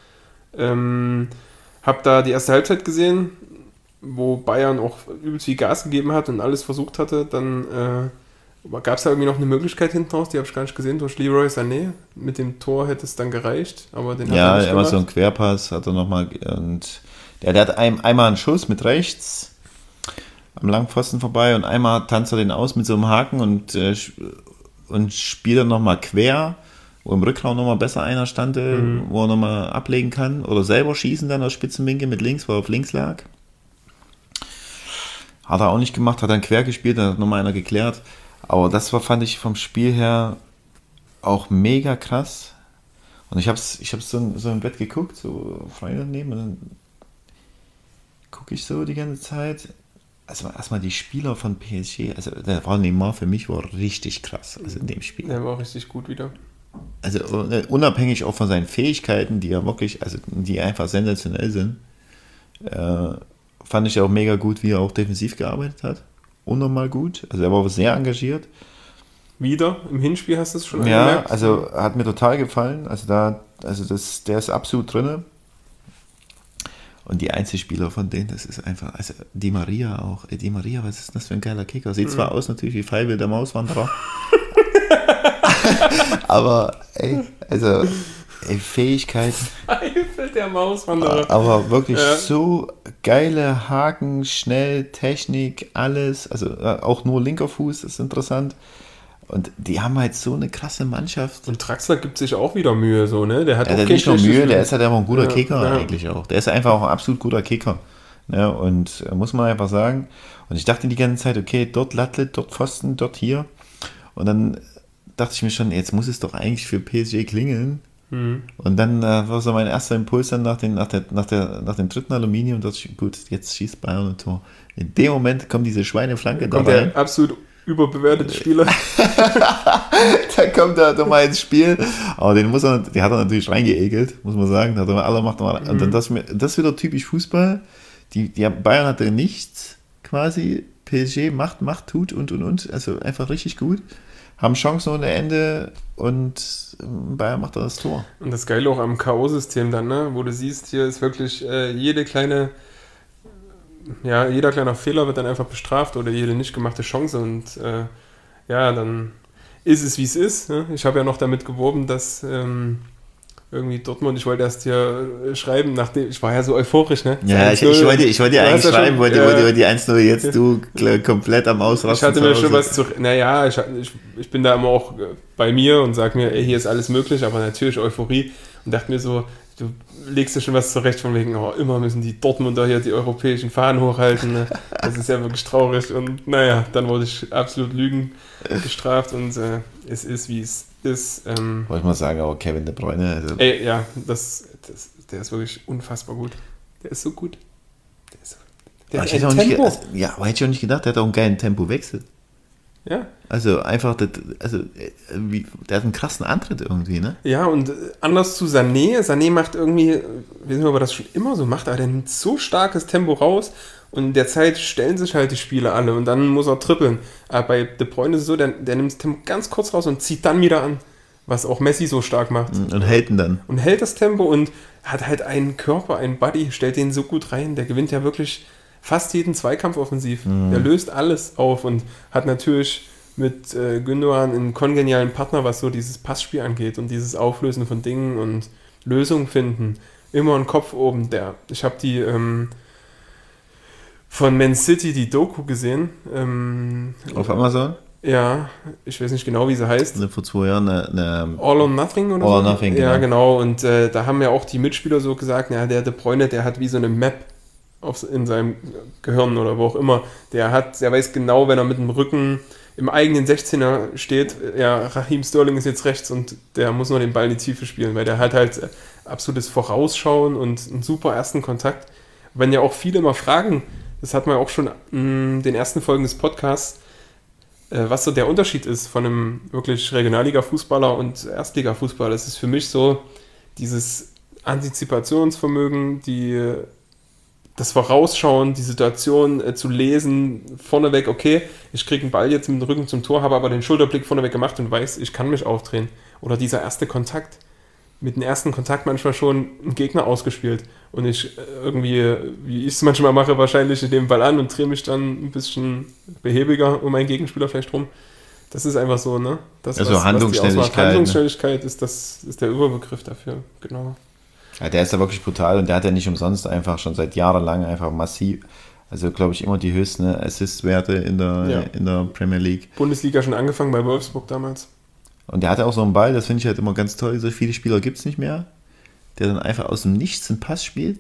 Ähm, hab da die erste Halbzeit gesehen, wo Bayern auch übelst viel Gas gegeben hat und alles versucht hatte. Dann äh, gab es da irgendwie noch eine Möglichkeit hinten raus, die habe ich gar nicht gesehen, durch Leroy Sané. Mit dem Tor hätte es dann gereicht, aber den hat Ja, er nicht immer so ein gemacht. Querpass hat er nochmal, und der, der hat ein, einmal einen Schuss mit rechts am Langpfosten vorbei und einmal tanzt er den aus mit so einem Haken und, äh, und spielt dann nochmal quer, wo im Rückraum nochmal besser einer stand, mhm. wo er nochmal ablegen kann oder selber schießen dann aus Spitzenwinkel mit links, wo er auf links lag. Hat er auch nicht gemacht, hat dann quer gespielt, dann hat nochmal einer geklärt. Aber das war, fand ich vom Spiel her auch mega krass. Und ich habe ich hab's so, so im Bett geguckt, so Freunde daneben, und dann gucke ich so die ganze Zeit. Also erstmal die Spieler von P S G, also der war Neymar für mich war richtig krass, also in dem Spiel. Der war auch richtig gut wieder. Also unabhängig auch von seinen Fähigkeiten, die ja wirklich, also die einfach sensationell sind, äh, fand ich auch mega gut, wie er auch defensiv gearbeitet hat. Unnormal gut, also er war sehr engagiert. Wieder im Hinspiel hast du es schon Ja, angemerkt? also hat mir total gefallen. Also da, also das, der ist absolut drin. Und die Einzelspieler von denen, das ist einfach, also Di Maria auch. Ey, Di Maria, was ist das für ein geiler Kicker? Sieht mhm. zwar aus natürlich wie Freiwill der Mauswanderer. Aber ey, also ey, Fähigkeiten. Freiwill der Mauswanderer. Aber wirklich ja. so geile Haken, schnell, Technik, alles. Also auch nur linker Fuß, das ist interessant. Und die haben halt so eine krasse Mannschaft. Und Draxler gibt sich auch wieder Mühe, so, ne? Der hat ja, auch der kein nicht nur Mühe, Spiel. der ist halt einfach ein guter ja, Kicker ja. eigentlich auch. Der ist einfach auch ein absolut guter Kicker. Ne? Und äh, muss man einfach sagen. Und ich dachte die ganze Zeit, okay, dort Latte, dort Pfosten, dort hier. Und dann dachte ich mir schon, jetzt muss es doch eigentlich für P S G klingeln. Mhm. Und dann äh, war so mein erster Impuls dann nach, den, nach, der, nach, der, nach dem dritten Aluminium, dachte ich, gut, jetzt schießt Bayern ein Tor. In dem Moment kommt diese Schweineflanke da Kommt rein. der absolut überbewertete Spieler. Da kommt er doch mal ins Spiel. Aber den muss er, der hat er natürlich reingeekelt, muss man sagen. Da hat er alle macht er mal. Und dann das, das ist wieder typisch Fußball. Die, die Bayern hatte nichts quasi. P S G macht, macht, tut und und und. Also einfach richtig gut. Haben Chancen ohne Ende und Bayern macht da das Tor. Und das Geile auch am K O-System dann, ne? Wo du siehst, hier ist wirklich äh, jede kleine, ja, jeder kleine Fehler wird dann einfach bestraft oder jede nicht gemachte Chance und äh, ja, dann ist es, wie es ist. Ne? Ich habe ja noch damit geworben, dass ähm, irgendwie Dortmund, ich wollte erst hier schreiben, nachdem, ich war ja so euphorisch, ne? Ja, ich, ich wollte, ich wollte dir eigentlich schreiben, wollte, ja, wollte die eins null jetzt du komplett am Ausrasten. Ich hatte mir schon was zu, naja, ich, ich, ich bin da immer auch bei mir und sag mir, ey, hier ist alles möglich, aber natürlich Euphorie und dachte mir so, du legst dir schon was zurecht von wegen, oh, immer müssen die Dortmunder hier die europäischen Fahnen hochhalten, ne? Das ist ja wirklich traurig und naja, dann wurde ich absolut Lügen gestraft und äh, es ist, wie es ist. Ähm, Wollte ich mal sagen, aber Kevin De Bruyne. Also ey, ja, das, das, der ist wirklich unfassbar gut. Der ist so gut. Der ist so, der ich hätte auch nicht, ge- also, ja, aber hätte ich auch nicht gedacht, der hat auch einen geilen Tempowechsel. Ja. Also einfach, das, also wie, der hat einen krassen Antritt irgendwie, ne? Ja, und anders zu Sané. Sané macht irgendwie, ich weiß nicht, ob er das schon immer so macht, aber der nimmt so starkes Tempo raus und in der Zeit stellen sich halt die Spieler alle und dann muss er trippeln. Aber bei De Bruyne ist es so, der, der nimmt das Tempo ganz kurz raus und zieht dann wieder an, was auch Messi so stark macht. Und hält ihn dann. Und hält das Tempo und hat halt einen Körper, einen Body, stellt den so gut rein. Der gewinnt ja wirklich fast jeden Zweikampf offensiv. Mhm. Der löst alles auf und hat natürlich mit äh, Gündogan einen kongenialen Partner, was so dieses Passspiel angeht und dieses Auflösen von Dingen und Lösungen finden. Immer ein Kopf oben. Der, ich habe die ähm, von Man City die Doku gesehen. Ähm, Auf Amazon? Ja, ich weiß nicht genau, wie sie heißt. Vor zwei Jahren eine, eine All or Nothing oder All so? or Nothing, ja, genau. genau. Und äh, da haben ja auch die Mitspieler so gesagt, ja, der De Bruyne, der hat wie so eine Map auf, in seinem Gehirn oder wo auch immer. Der hat, der weiß genau, wenn er mit dem Rücken im eigenen sechzehner steht, ja, Raheem Sterling ist jetzt rechts und der muss nur den Ball in die Tiefe spielen, weil der hat halt absolutes Vorausschauen und einen super ersten Kontakt. Wenn ja auch viele mal fragen, das hat man auch schon in den ersten Folgen des Podcasts, äh, was so der Unterschied ist von einem wirklich Regionalliga-Fußballer und Erstliga-Fußballer. Das ist für mich so dieses Antizipationsvermögen, die das Vorausschauen, die Situation äh, zu lesen, vorneweg, okay, ich kriege einen Ball jetzt mit dem Rücken zum Tor, habe aber den Schulterblick vorneweg gemacht und weiß, ich kann mich aufdrehen. Oder dieser erste Kontakt, mit dem ersten Kontakt manchmal schon einen Gegner ausgespielt. Und ich äh, irgendwie, wie ich es manchmal mache, wahrscheinlich, ich nehme den Ball an und drehe mich dann ein bisschen behäbiger um meinen Gegenspieler vielleicht rum. Das ist einfach so, ne? Das, also was, Handlungsschnelligkeit. Was die Auswahl, Handlungsschnelligkeit ist, das, ist der Überbegriff dafür, genau. Ja, der ist ja wirklich brutal und der hat ja nicht umsonst einfach schon seit Jahren lang einfach massiv, also glaube ich immer die höchsten Assist-Werte in der, ja. in der Premier League. Bundesliga schon angefangen bei Wolfsburg damals. Und der hatte auch so einen Ball, das finde ich halt immer ganz toll, so viele Spieler gibt es nicht mehr, der dann einfach aus dem Nichts einen Pass spielt,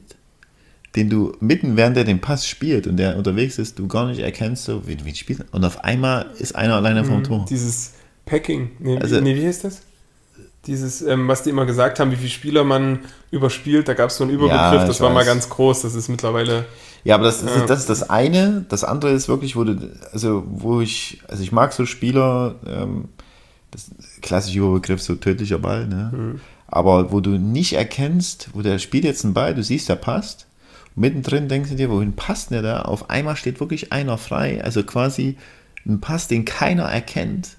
den du mitten während der den Pass spielt und der unterwegs ist, du gar nicht erkennst, so wie, wie spielt und auf einmal ist einer alleine vom Tor. Dieses Packing, nee, also, nee wie heißt das? Dieses, ähm, was die immer gesagt haben, wie viele Spieler man überspielt, da gab es so einen Überbegriff, ja, das war weiß. mal ganz groß, das ist mittlerweile... Ja, aber das ist, ja. das ist das eine, das andere ist wirklich, wo du, also wo ich, also ich mag so Spieler, ähm, das klassische Überbegriff, so tödlicher Ball, ne? Mhm. Aber wo du nicht erkennst, wo der spielt jetzt einen Ball, du siehst, der passt, und mittendrin denkst du dir, wohin passt der da? Auf einmal steht wirklich einer frei, also quasi ein Pass, den keiner erkennt.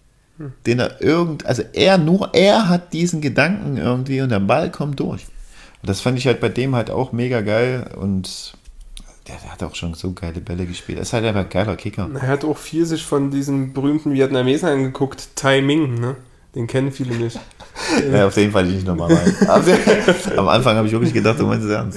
Den er irgend, also er nur, er hat diesen Gedanken irgendwie und der Ball kommt durch. Und das fand ich halt bei dem halt auch mega geil und der, der hat auch schon so geile Bälle gespielt. Er ist halt einfach ein geiler Kicker. Er hat auch viel sich von diesem berühmten Vietnamesen angeguckt, Tai Ming, ne? Den kennen viele nicht. Ja, auf den Fall ich nicht nochmal rein. Also, am Anfang habe ich wirklich gedacht, du meinst es ernst.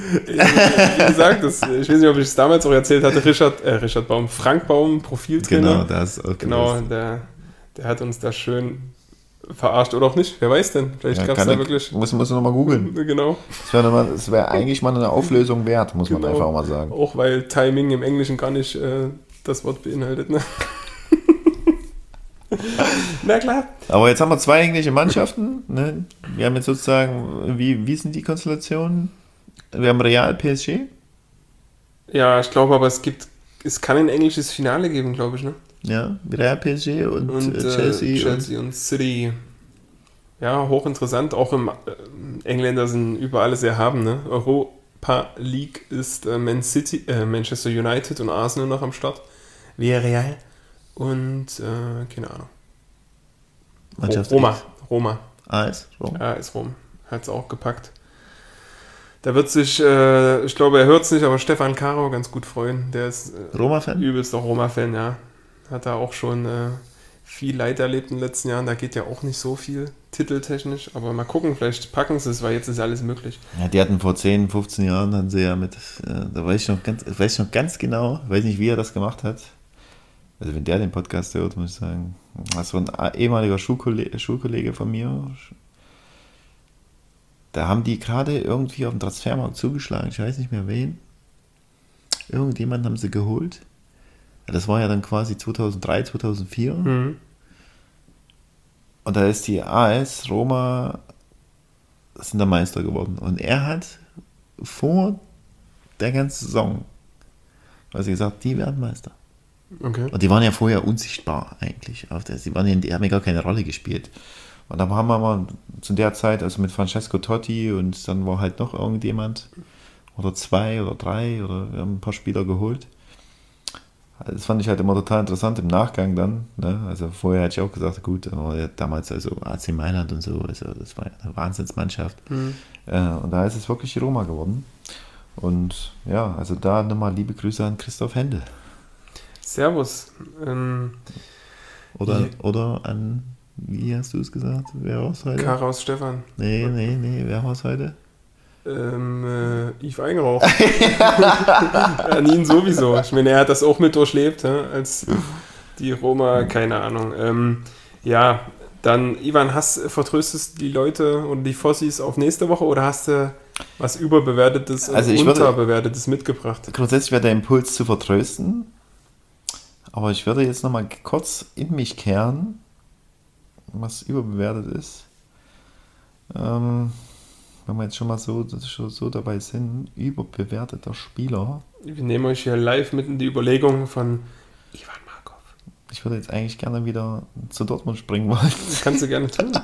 Wie gesagt, das, ich weiß nicht, ob ich es damals auch erzählt hatte, Richard, äh, Richard Baum, Frank Baum, Profiltrainer. Genau, das auch Genau, der Der hat uns da schön verarscht oder auch nicht. Wer weiß denn? Vielleicht ja, gab es da ich, wirklich... Muss, muss nochmal googeln. Genau. Das wäre wär eigentlich mal eine Auflösung wert, muss genau. man einfach auch mal sagen. Auch weil Timing im Englischen gar nicht äh, das Wort beinhaltet. Ne? Na klar. Aber jetzt haben wir zwei englische Mannschaften. Ne? Wir haben jetzt sozusagen, wie, wie sind die Konstellationen? Wir haben Real, P S G. Ja, ich glaube aber, es gibt, es kann ein englisches Finale geben, glaube ich, ne? Ja, Real, P S G und, Und äh, äh, Chelsea. Chelsea und, und City. Ja, hochinteressant. Auch im äh, Engländer sind über alles erhaben, ne? Europa League ist äh, Man City, äh, Manchester United und Arsenal noch am Start. Villarreal und äh, keine Ahnung. Mannschaft Roma. X. Roma. A S, Roma. Ja, ist Rom. Hat es auch gepackt. Da wird sich, äh, ich glaube, er hört es nicht, aber Stefan Caro ganz gut freuen. Der ist äh, Roma-Fan? übelster Roma-Fan, ja. Hat da auch schon äh, viel Leid erlebt in den letzten Jahren. Da geht ja auch nicht so viel titeltechnisch. Aber mal gucken, vielleicht packen sie es, weil jetzt ist alles möglich. Ja, die hatten vor zehn, fünfzehn Jahren, hatten sie ja mit, äh, da weiß ich noch ganz, weiß ich noch ganz genau, weiß nicht, wie er das gemacht hat. Also wenn der den Podcast hört, muss ich sagen, das war ein ehemaliger Schulkollege, Schulkollege von mir. Da haben die gerade irgendwie auf dem Transfermarkt zugeschlagen, ich weiß nicht mehr wen. Irgendjemanden haben sie geholt. Das war ja dann quasi zweitausenddrei, zweitausendvier. Mhm. Und da ist die A S Roma, sind der Meister geworden. Und er hat vor der ganzen Saison, also gesagt, die werden Meister. Okay. Und die waren ja vorher unsichtbar eigentlich. Auf der, sie waren ja, die haben ja gar keine Rolle gespielt. Und dann haben wir mal zu der Zeit, also mit Francesco Totti und dann war halt noch irgendjemand oder zwei oder drei oder wir haben ein paar Spieler geholt. Das fand ich halt immer total interessant im Nachgang dann. Ne? Also vorher hatte ich auch gesagt, gut, aber damals also A C Mailand und so, also das war ja eine Wahnsinnsmannschaft. Mhm. Äh, und da ist es wirklich Roma geworden. Und ja, also da nochmal liebe Grüße an Christoph Händel. Servus. Ähm, Oder, ja. oder an, wie hast du es gesagt? Wer war es heute? Karaus Stefan. Nee, nee, nee, wer war es heute? Ähm, äh, Yves Eigenrauch. An ihn sowieso. Ich meine, er hat das auch mit durchlebt, ja, als die Roma, keine Ahnung. Ähm, ja, dann, Ivan, hast, vertröstest die Leute und die Fossis auf nächste Woche oder hast du was Überbewertetes Also und ich würde- Unterbewertetes mitgebracht? Grundsätzlich wäre der Impuls zu vertrösten, aber ich würde jetzt nochmal kurz in mich kehren, was überbewertet ist. Ähm, wenn wir jetzt schon mal so, so, so dabei sind, überbewerteter Spieler. Wir nehmen euch hier live mit in die Überlegungen von Ivan Markov. Ich würde jetzt eigentlich gerne wieder zu Dortmund springen wollen. Das kannst du gerne tun.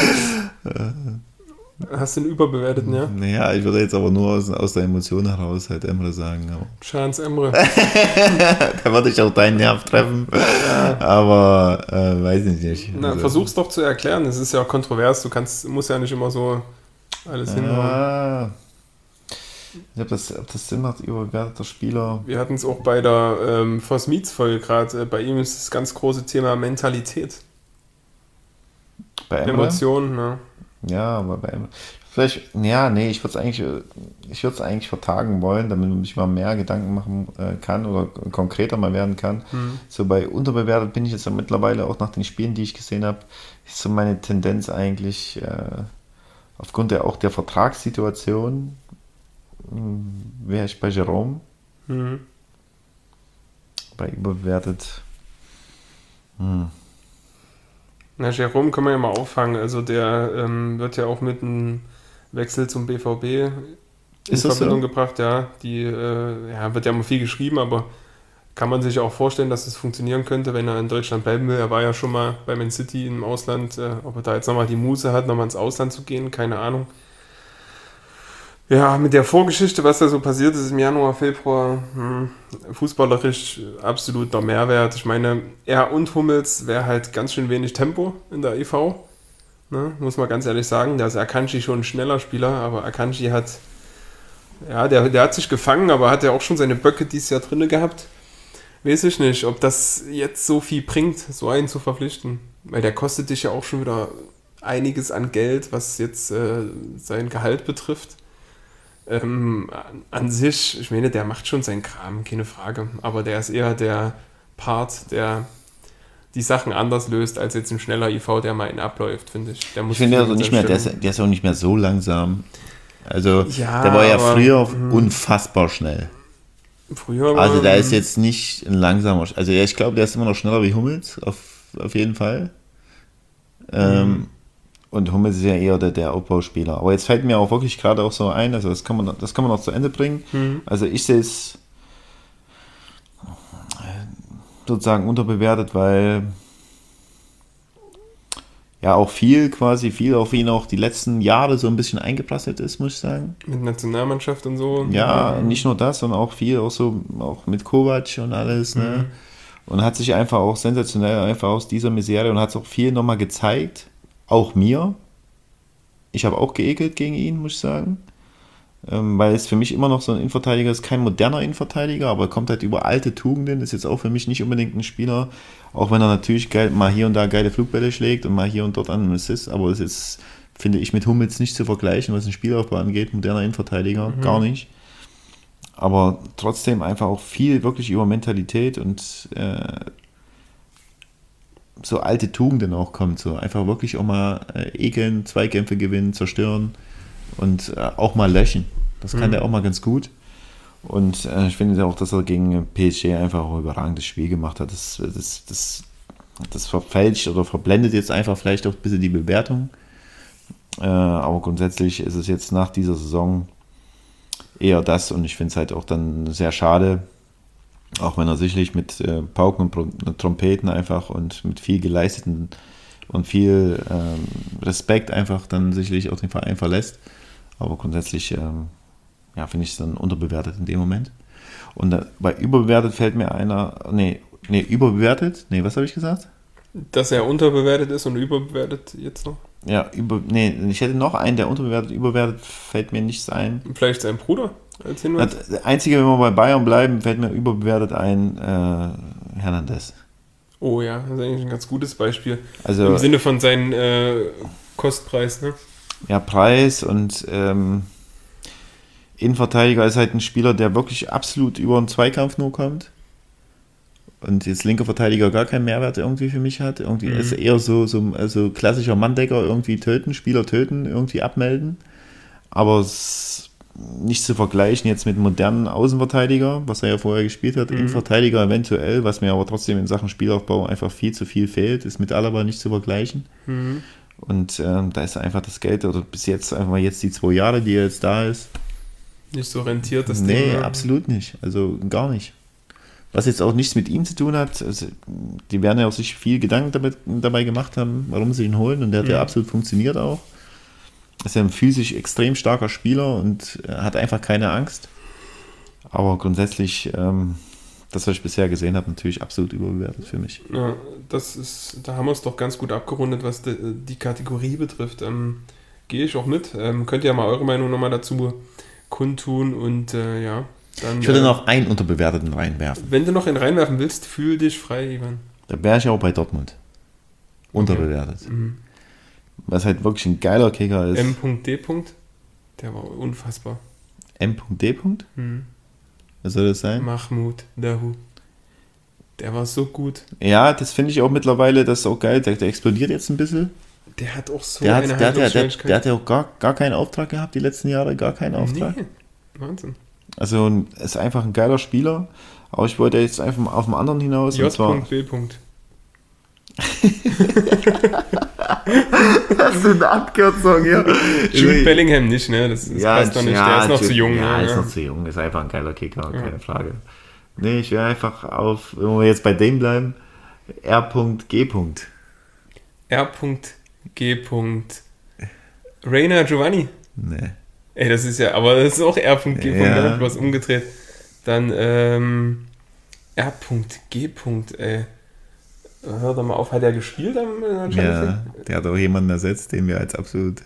Hast du einen überbewerteten, ja? Naja, ich würde jetzt aber nur aus, aus der Emotion heraus halt Emre sagen. Aber Schans Emre. da würde ich auch deinen Nerv treffen. Aber äh, weiß ich nicht. Na, Also, versuch's doch zu erklären. Es ist ja auch kontrovers. Du kannst, musst ja nicht immer so alles hinhauen. ah, ich ob das, ob das Sinn macht, überbewerteter Spieler. Wir hatten es auch bei der ähm, Voss Meets Folge gerade. Äh, bei ihm ist das ganz große Thema Mentalität. Bei Emre? Emotionen, ne? Ja, aber bei Emre. Vielleicht, ja, nee, ich würde es eigentlich, ich würde es eigentlich vertagen wollen, damit man sich mal mehr Gedanken machen äh, kann oder konkreter mal werden kann. Mhm. So bei unterbewertet bin ich jetzt ja mittlerweile auch nach den Spielen, die ich gesehen habe, ist so meine Tendenz eigentlich äh, aufgrund der auch der Vertragssituation wäre ich bei Jerome. Mhm. Bei überbewertet. Hm. Na, Jerome kann man ja mal auffangen. Also der ähm, wird ja auch mit einem Wechsel zum B V B in Ist das Verbindung so? gebracht. Ja, die äh, ja, wird ja immer viel geschrieben, aber kann man sich auch vorstellen, dass es funktionieren könnte, wenn er in Deutschland bleiben will. Er war ja schon mal bei Man City im Ausland. Äh, ob er da jetzt nochmal die Muße hat, nochmal ins Ausland zu gehen, keine Ahnung. Ja, mit der Vorgeschichte, was da so passiert ist im Januar, Februar, hm, fußballerisch absoluter Mehrwert. Ich meine, er und Hummels wäre halt ganz schön wenig Tempo in der E V. Ne, muss man ganz ehrlich sagen. Da ist Akanji schon ein schneller Spieler, aber Akanji hat, ja, der, der hat sich gefangen, aber hat ja auch schon seine Böcke dieses Jahr drinne gehabt. Weiß ich nicht, ob das jetzt so viel bringt, so einen zu verpflichten. Weil der kostet dich ja auch schon wieder einiges an Geld, was jetzt äh, sein Gehalt betrifft. Ähm, an sich, ich meine, der macht schon seinen Kram, keine Frage. Aber der ist eher der Part, der die Sachen anders löst, als jetzt ein schneller I V, der mal in abläuft, finde ich. Der muss Ich finde, sich also mit nicht mehr, der, seinem ist, der ist auch nicht mehr so langsam. Also, Ja, der war ja aber, früher mh. unfassbar schnell. Früher war, Also, da ist jetzt nicht ein langsamer, also ja, ich glaube, der ist immer noch schneller wie Hummels, auf auf jeden Fall. Ähm, Mhm. Und Hummels ist ja eher der, der Aufbauspieler. Aber jetzt fällt mir auch wirklich gerade auch so ein, also das kann man, das kann man noch zu Ende bringen. Mhm. Also ich sehe es sozusagen unterbewertet, weil ja auch viel quasi, viel auf ihn auch die letzten Jahre so ein bisschen eingeprasselt ist, muss ich sagen. Mit Nationalmannschaft und so. Ja, Mhm. nicht nur das, sondern auch viel, auch so, auch mit Kovac und alles, ne? Mhm. Und hat sich einfach auch sensationell einfach aus dieser Misere und hat es auch viel nochmal gezeigt, auch mir. Ich habe auch geekelt gegen ihn, muss ich sagen. Ähm, weil es für mich immer noch so ein Innenverteidiger ist, kein moderner Innenverteidiger, aber er kommt halt über alte Tugenden, ist jetzt auch für mich nicht unbedingt ein Spieler, auch wenn er natürlich geil, mal hier und da geile Flugbälle schlägt und mal hier und dort einen Assist, aber es ist, finde ich, mit Hummels nicht zu vergleichen, was den Spielaufbau angeht, moderner Innenverteidiger, Mhm. gar nicht. Aber trotzdem einfach auch viel wirklich über Mentalität und äh, so alte Tugenden auch kommt, so einfach wirklich auch mal äh, ekeln, Zweikämpfe gewinnen, zerstören und äh, auch mal löschen. Das kann Mhm. der auch mal ganz gut. Und äh, ich finde auch, dass er gegen P S G einfach auch ein überragendes Spiel gemacht hat. Das, das, das, das verfälscht oder verblendet jetzt einfach vielleicht auch ein bisschen die Bewertung. Äh, aber grundsätzlich ist es jetzt nach dieser Saison eher das und ich finde es halt auch dann sehr schade, auch wenn er sicherlich mit äh, Pauken und Pro- Trompeten einfach und mit viel geleisteten und viel ähm, Respekt einfach dann sicherlich auch den Verein verlässt. Aber grundsätzlich ähm, ja, finde ich es dann unterbewertet in dem Moment. Und äh, bei überbewertet fällt mir einer, nee, nee, überbewertet, nee, was habe ich gesagt? Dass er unterbewertet ist und überbewertet jetzt noch. Ja, über, nee, ich hätte noch einen, der unterbewertet, überbewertet, fällt mir nichts ein. Vielleicht sein Bruder als Hinweis. Das Einzige, wenn wir bei Bayern bleiben, fällt mir überbewertet ein äh, Hernandez. Oh ja, das ist eigentlich ein ganz gutes Beispiel. Also Im Sinne von seinem äh, Kostpreis, ne? ja, Preis und ähm, Innenverteidiger ist halt ein Spieler, der wirklich absolut über einen Zweikampf nur kommt. Und jetzt linker Verteidiger gar keinen Mehrwert irgendwie für mich hat. Irgendwie Mhm. ist eher so, so also klassischer Manndecker, irgendwie töten, Spieler töten, irgendwie abmelden. Aber es nicht zu vergleichen jetzt mit modernen Außenverteidiger, was er ja vorher gespielt hat. Mhm. Innenverteidiger eventuell, was mir aber trotzdem in Sachen Spielaufbau einfach viel zu viel fehlt, ist mit Alaba nicht zu vergleichen. Mhm. Und ähm, da ist einfach das Geld, oder bis jetzt einfach mal jetzt die zwei Jahre, die er jetzt da ist. Nicht so rentiert, das Nee, Ding. Ne? absolut nicht. Also gar nicht. Was jetzt auch nichts mit ihm zu tun hat, also die werden ja auch sich viel Gedanken damit, dabei gemacht haben, warum sie ihn holen und der hat Mhm. ja absolut funktioniert auch. Ist ja ein physisch extrem starker Spieler und hat einfach keine Angst. Aber grundsätzlich, ähm, das, was ich bisher gesehen habe, natürlich absolut überbewertet für mich. Ja, das ist, da haben wir es doch ganz gut abgerundet, was die, die Kategorie betrifft. Ähm, Gehe ich auch mit. Ähm, könnt ihr ja mal eure Meinung nochmal dazu kundtun und äh, ja, dann. Ich würde äh, noch einen unterbewerteten reinwerfen. Wenn du noch einen reinwerfen willst, fühl dich frei, Ivan. Da wäre ich auch bei Dortmund. Unterbewertet. Mhm. Was halt wirklich ein geiler Kicker ist. M.D. Der war unfassbar. M.D. Mhm. Was soll das sein? Mahmoud Dahoud. Der war so gut. Ja, das finde ich auch mittlerweile, das ist auch geil. Der, der explodiert jetzt ein bisschen. Der hat auch so Der hat, eine der, hat, ja- der, Handlungsschnelligkeit. der hat ja auch gar, gar keinen Auftrag gehabt, die letzten Jahre, gar keinen Auftrag. Nee. Wahnsinn. Also ist einfach ein geiler Spieler. Aber ich wollte jetzt einfach mal auf den anderen hinaus. Und zwar, J.B. das ist eine Abkürzung, ja. Jude Bellingham nicht, ne? Das, das passt doch nicht. Der ist noch zu jung. Ja, ne? ist noch zu jung. Ist einfach ein geiler Kicker, keine Frage. Nee, ich wäre einfach auf, wenn wir jetzt bei dem bleiben, R.G. R.G. Reina Giovanni. Nee. Ey, das ist ja, aber das ist auch R.G. Ja. Ne? Was umgedreht. Dann ähm, R.G. Ey. Hör doch mal auf, hat er gespielt am in der Ja, der hat auch jemanden ersetzt, den wir als absolut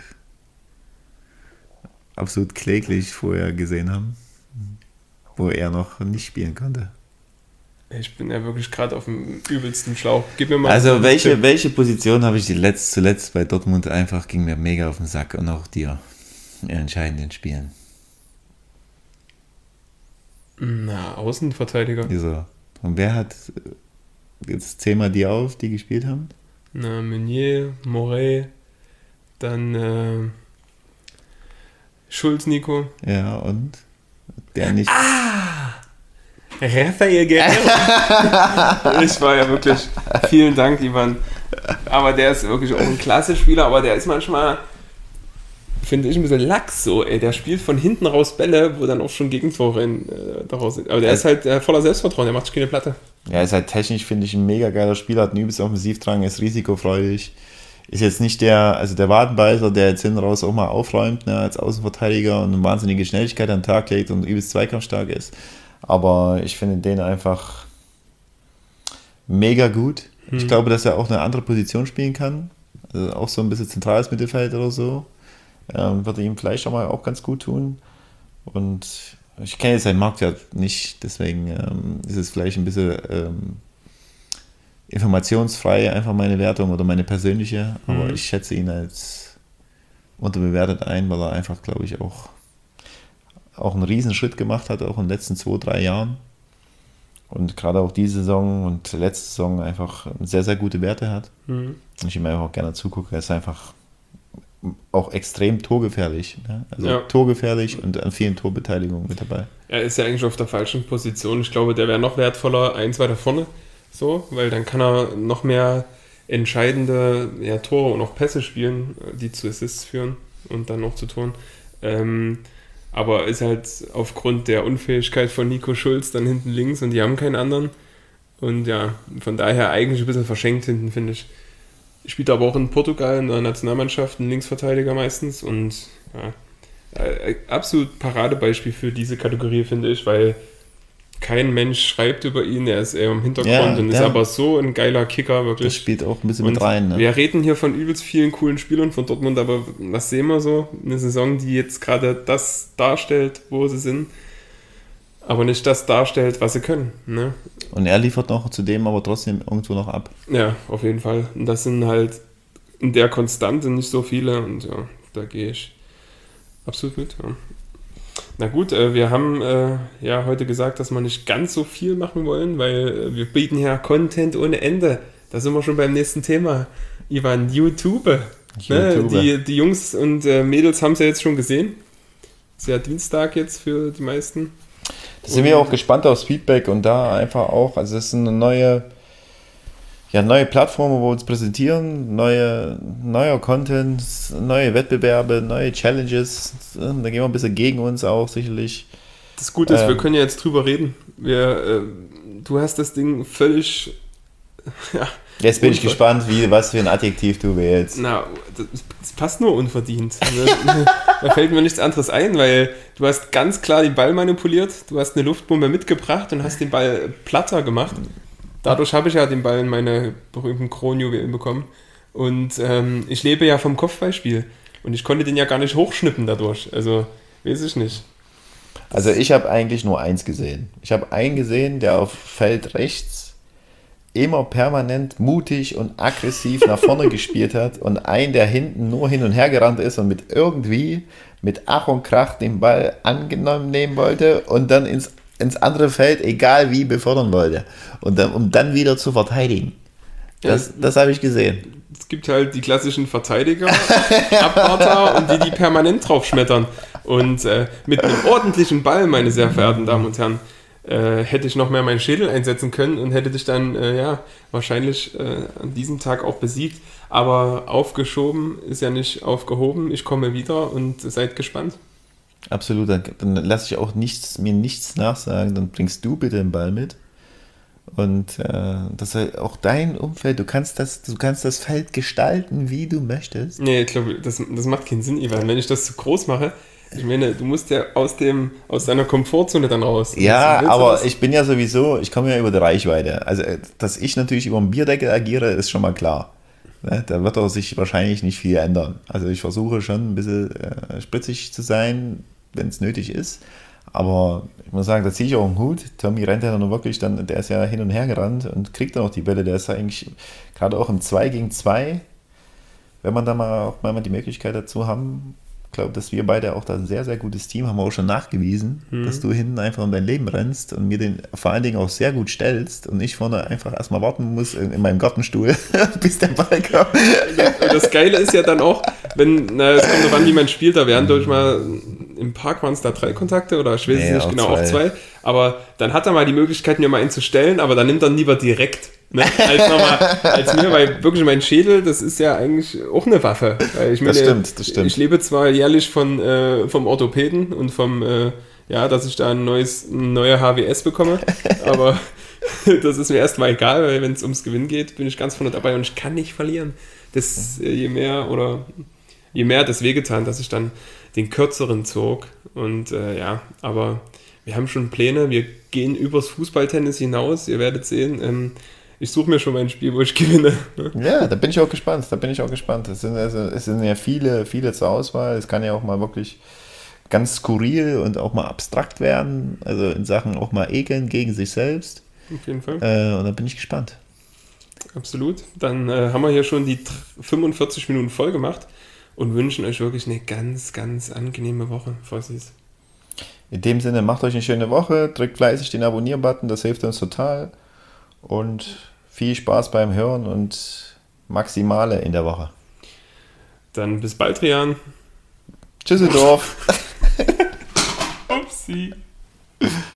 absolut kläglich vorher gesehen haben, wo er noch nicht spielen konnte. Ich bin ja wirklich gerade auf dem übelsten Schlauch. Gib mir mal Also einen welche, Tipp. welche Position habe ich die letzt, zuletzt bei Dortmund einfach, ging mir mega auf den Sack und auch dir in entscheidenden Spielen. Na, Außenverteidiger. Wieso? Und wer hat, jetzt zähl mal die auf, die gespielt haben? Na, Meunier, Moret, dann äh, Schulz Nico. Ja, und der nicht. Ah! Rafael Guerrero. Ich war ja wirklich, vielen Dank, Ivan. Aber der ist wirklich auch ein klasse Spieler, aber der ist manchmal, finde ich, ein bisschen lax so, ey. Der spielt von hinten raus Bälle, wo dann auch schon Gegentore in, äh, daraus sind. Aber der ist halt äh, voller Selbstvertrauen, der macht sich keine Platte. Ja, ist halt technisch, finde ich, ein mega geiler Spieler, hat einen übelst Offensivdrang, ist risikofreudig. Ist jetzt nicht der, also der Wadenbeißer, der jetzt hinten raus auch mal aufräumt, ne, als Außenverteidiger und eine wahnsinnige Schnelligkeit an den Tag legt und übelst zweikampfstark ist. Aber ich finde den einfach mega gut. Hm. Ich glaube, dass er auch eine andere Position spielen kann. Also auch so ein bisschen zentrales Mittelfeld oder so. Ähm, würde ihm vielleicht auch mal auch ganz gut tun. Und ich kenne jetzt seinen Marktwert nicht, deswegen ähm, ist es vielleicht ein bisschen ähm, informationsfrei, einfach meine Wertung oder meine persönliche. Aber mhm. ich schätze ihn als unterbewertet ein, weil er einfach, glaube ich, auch, auch einen riesen Schritt gemacht hat, auch in den letzten zwei, drei Jahren. Und gerade auch diese Saison und letzte Saison einfach sehr, sehr gute Werte hat. Mhm. Und ich ihm einfach auch gerne zugucke. Er ist einfach auch extrem torgefährlich. Ne? Also ja. torgefährlich und an vielen Torbeteiligungen mit dabei. Er ist ja eigentlich auf der falschen Position. Ich glaube, der wäre noch wertvoller, eins weiter vorne. So, weil dann kann er noch mehr entscheidende ja, Tore und auch Pässe spielen, die zu Assists führen und dann noch zu Toren. Ähm, aber ist halt aufgrund der Unfähigkeit von Nico Schulz dann hinten links und die haben keinen anderen. Und ja, von daher eigentlich ein bisschen verschenkt hinten, finde ich. Spielt aber auch in Portugal in der Nationalmannschaft, ein Linksverteidiger meistens. Und ja, absolut Paradebeispiel für diese Kategorie, finde ich, weil kein Mensch schreibt über ihn, er ist eher im Hintergrund ja, und ist aber so ein geiler Kicker, wirklich. Das spielt auch ein bisschen und mit rein. Ne? Wir reden hier von übelst vielen coolen Spielern von Dortmund, aber was sehen wir so? Eine Saison, die jetzt gerade das darstellt, wo sie sind, aber nicht das darstellt, was sie können. Ne? Und er liefert noch zudem aber trotzdem irgendwo noch ab. Ja, auf jeden Fall. Und das sind halt in der Konstante nicht so viele und ja, da gehe ich absolut mit. Ja. Na gut, äh, wir haben äh, ja heute gesagt, dass wir nicht ganz so viel machen wollen, weil äh, wir bieten ja Content ohne Ende. Da sind wir schon beim nächsten Thema. Ivan, YouTube. Ne? Die, die Jungs und äh, Mädels haben es ja jetzt schon gesehen. Ist ja Dienstag jetzt für die meisten. Da sind wir auch gespannt aufs Feedback und da einfach auch, also es ist eine neue, ja, neue Plattform, wo wir uns präsentieren, neue, neuer Content, neue Wettbewerbe, neue Challenges, da gehen wir ein bisschen gegen uns auch sicherlich. Das Gute ist, ähm, wir können ja jetzt drüber reden. Wir, äh, du hast das Ding völlig, ja. Jetzt bin ich gespannt, wie, was für ein Adjektiv du wählst. Na, das, das passt nur unverdient. Da fällt mir nichts anderes ein, weil du hast ganz klar den Ball manipuliert, du hast eine Luftbombe mitgebracht und hast den Ball platter gemacht. Dadurch habe ich ja den Ball in meine berühmten Kronjuwelen bekommen. Und ähm, ich lebe ja vom Kopfballspiel. Und ich konnte den ja gar nicht hochschnippen dadurch. Also, weiß ich nicht. Also ich habe eigentlich nur eins gesehen. Ich habe einen gesehen, der auf Feld rechts immer permanent mutig und aggressiv nach vorne gespielt hat und einen, der hinten nur hin und her gerannt ist und mit irgendwie, mit Ach und Krach den Ball angenommen nehmen wollte und dann ins, ins andere Feld, egal wie, befördern wollte. Und dann, um dann wieder zu verteidigen. Das, ja, das habe ich gesehen. Es gibt halt die klassischen Verteidiger, Abwarter und die, die permanent drauf schmettern. Und äh, mit einem ordentlichen Ball, meine sehr verehrten Damen und Herren, Äh, hätte ich noch mehr meinen Schädel einsetzen können und hätte dich dann äh, ja wahrscheinlich äh, an diesem Tag auch besiegt. Aber aufgeschoben ist ja nicht aufgehoben. Ich komme wieder und seid gespannt. Absolut, dann, dann lasse ich auch nichts, mir nichts nachsagen. Dann bringst du bitte den Ball mit. Und äh, das ist auch dein Umfeld. Du kannst das, du kannst das Feld gestalten, wie du möchtest. Nee, ich glaube, das, das macht keinen Sinn, Ivan. Wenn ich das zu groß mache, ich meine, du musst ja aus dem aus deiner Komfortzone dann raus. Ja, aber ich bin ja sowieso, ich komme ja über die Reichweite. Also, dass ich natürlich über den Bierdeckel agiere, ist schon mal klar. Da wird auch sich wahrscheinlich nicht viel ändern. Also ich versuche schon ein bisschen äh, spritzig zu sein, wenn es nötig ist. Aber ich muss sagen, da ziehe ich auch einen Hut. Tommy rennt ja noch wirklich, dann, der ist ja hin und her gerannt und kriegt dann auch die Bälle. Der ist ja eigentlich gerade auch im zwei gegen zwei, wenn man da mal auch mal die Möglichkeit dazu haben. Ich glaube, dass wir beide auch da ein sehr, sehr gutes Team haben, wir auch schon nachgewiesen, mhm. dass du hinten einfach um dein Leben rennst und mir den vor allen Dingen auch sehr gut stellst und ich vorne einfach erstmal warten muss in, in meinem Gartenstuhl, bis der Ball kommt. Das Geile ist ja dann auch, wenn, na, es kommt drauf an, wie man spielt, da werden durch mal im Park waren es da drei Kontakte oder ich weiß Nee, es nicht auch genau, zwei. auch zwei. Aber dann hat er mal die Möglichkeit, mir mal einen zu stellen, aber dann nimmt er lieber direkt. Ne? Als, nochmal, als mir, weil wirklich mein Schädel, das ist ja eigentlich auch eine Waffe. Weil ich meine, Das stimmt, das stimmt. Ich lebe zwar jährlich von, äh, vom Orthopäden und vom, äh, ja, dass ich da ein neues, eine neue H W S bekomme, aber das ist mir erstmal egal, weil wenn es ums Gewinn geht, bin ich ganz vorne dabei und ich kann nicht verlieren. Das, äh, je mehr oder je mehr hat es wehgetan, dass ich dann den kürzeren zog und äh, ja, aber wir haben schon Pläne, wir gehen übers Fußballtennis hinaus, ihr werdet sehen, ähm, ich suche mir schon mein Spiel, wo ich gewinne. Ja, da bin ich auch gespannt. Da bin ich auch gespannt. Es sind, also, es sind ja viele, viele zur Auswahl. Es kann ja auch mal wirklich ganz skurril und auch mal abstrakt werden. Also in Sachen auch mal ekeln gegen sich selbst. Auf jeden Fall. Äh, und da bin ich gespannt. Absolut. Dann äh, haben wir hier schon die fünfundvierzig Minuten voll gemacht und wünschen euch wirklich eine ganz, ganz angenehme Woche, Fossis. In dem Sinne, macht euch eine schöne Woche. Drückt fleißig den Abonnieren-Button. Das hilft uns total. Und viel Spaß beim Hören und Maximale in der Woche. Dann bis bald, Rian. Tschüsseldorf. Upsi.